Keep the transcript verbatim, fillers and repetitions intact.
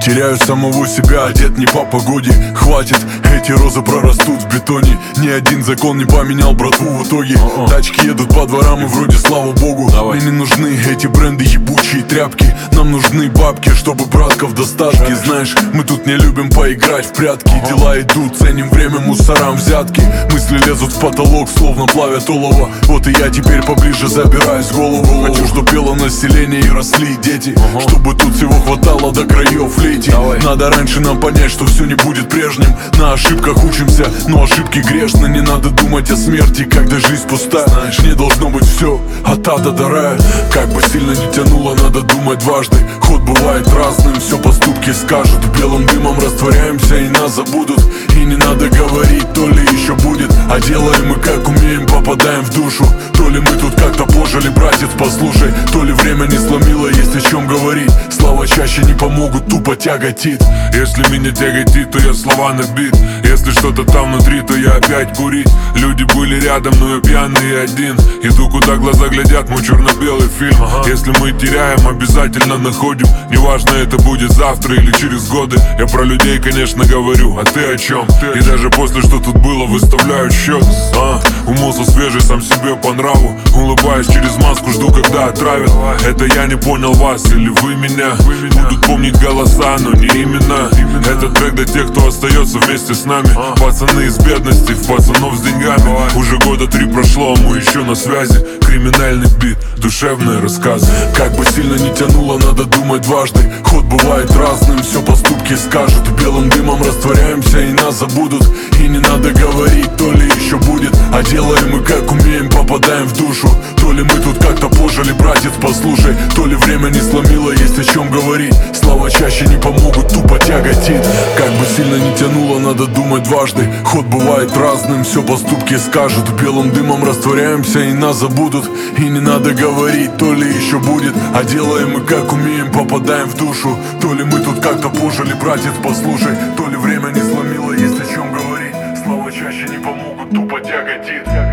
Теряю самого себя, одет не по погоде. Хватит, эти розы прорастут в бетоне. Ни один закон не поменял братву в итоге. uh-uh. Тачки едут по дворам и вроде слава богу. Давай. Мне не нужны эти бренды, ебучие тряпки. Нам нужны бабки, чтобы братка в достатке. Знаешь, мы тут не любим поиграть в прятки. uh-huh. Дела идут, ценим время, мусорам взятки. Мысли лезут в потолок, словно плавят олово. Вот и я теперь поближе забираюсь в голову. Хочу, чтоб пело население и росли дети. uh-huh. Чтобы тут всего хватало до краев лети. Давай. Надо раньше нам понять, что все не будет прежним. На ошибках учимся, но ошибки грешны. Не надо думать о смерти, когда жизнь пуста. Знаешь, не должно быть все от ада до рая. Как бы сильно не тянуло, надо думать дважды. Ход бывает разным, все поступки скажут. Белым дымом растворяемся и нас забудут. И не надо говорить, то ли еще будет. А делаем мы как умеем, попадаем в душу. То ли мы тут как-то пожили, братец, послушай. То ли время не сломило, есть о чем говорить. Слова чаще не помогут, тупо тяготит. Если меня тяготит, то я слова набит. Если что-то там внутри, то я опять курить. Люди были рядом, но я пьяный и один. Иду, куда глаза глядят, мой черно-белый фильм. ага. Если мы теряем, обязательно находим. Неважно, это будет завтра или через годы. Я про людей, конечно, говорю, а ты о чем? Ты и даже после, что тут было, выставляю счет. а, Умылся свежий, сам себе по нраву. Улыбаюсь через маску, жду, когда отравят. Это я не понял вас или вы меня. Будут помнить голоса, но не имена. Это трек для тех, кто остается вместе с нами. Пацаны из бедности, в пацанов с деньгами. Уже года три прошло, а мы еще на связи. Криминальный бит, душевные рассказы. Как бы сильно не тянуло, надо думать дважды. Ход бывает разным, все поступки скажут. Белым дымом растворяемся и нас забудут. И не надо говорить, то ли еще будет. А делаем мы как умеем, попадаем в душу. То ли мы тут как-то пожили, братец, послушай. То ли время не сломило, есть о чем говорить. Слова чаще не помогут, тупо тяготит. Как бы сильно не тянуло, надо думать дважды. Ход бывает разным, все поступки скажут. Белым дымом растворяемся и нас забудут. И не надо говорить, то ли еще будет. А делаем мы как умеем, попадаем в душу. То ли мы тут как-то пожили, братец, послушай. То ли время не сломило, есть о чем говорить. Слова чаще не помогут, тупо тяготит.